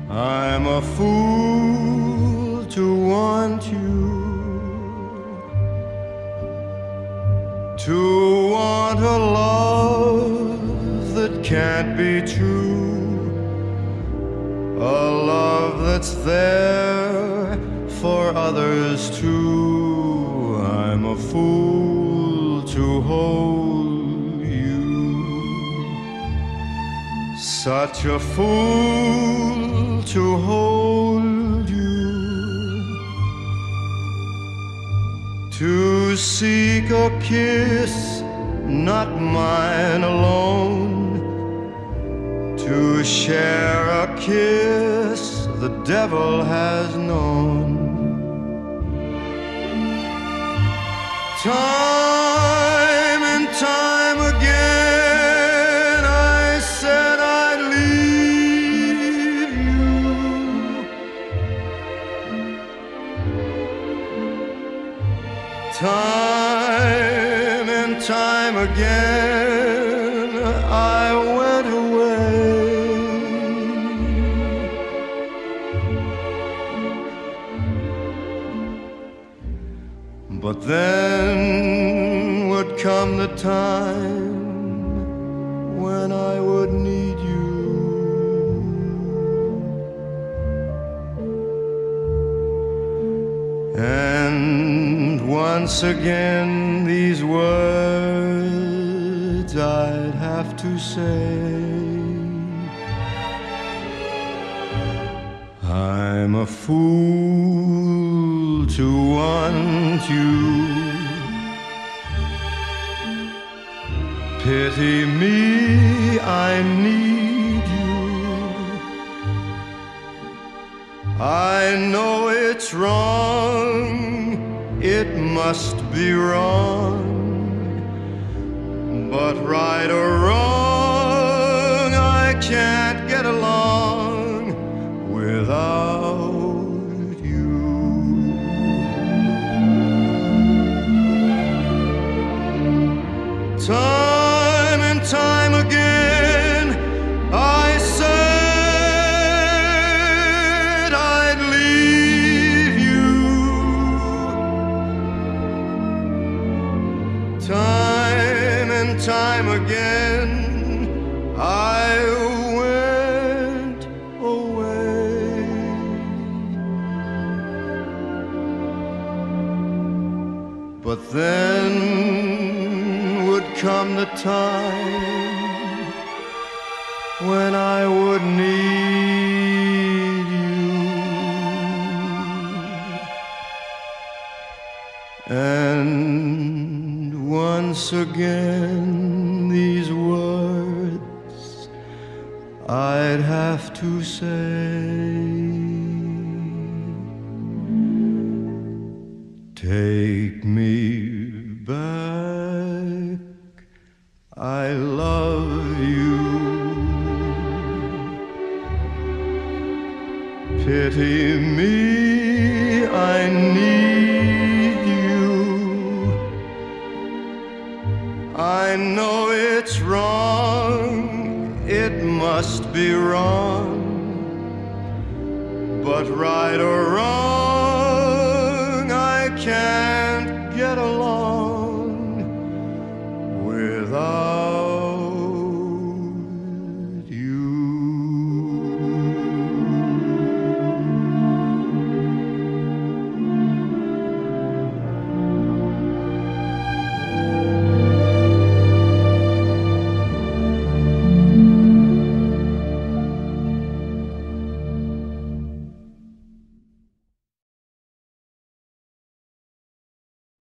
I'm a fool to want you, to want a love that can't be true, a love that's there for others too. I'm a fool to hold you, such a fool to hold you, to seek a kiss, not mine alone, to share a kiss the devil has known. Time and time again I said I'd leave you, time and time again I went away, but then would come the time when I would need you, and once again these words I'd have to say. I'm a fool to want you, pity me, I need you. I know it's wrong, it must be wrong, but right or wrong, I can't get along without you. Time and time again I said I'd leave you, time and time again I went away, but then would come the time when I would need you, and once again these words I'd have to say. Take me back, I love you, pity me, I need you. I know it's wrong, it must be wrong, but right or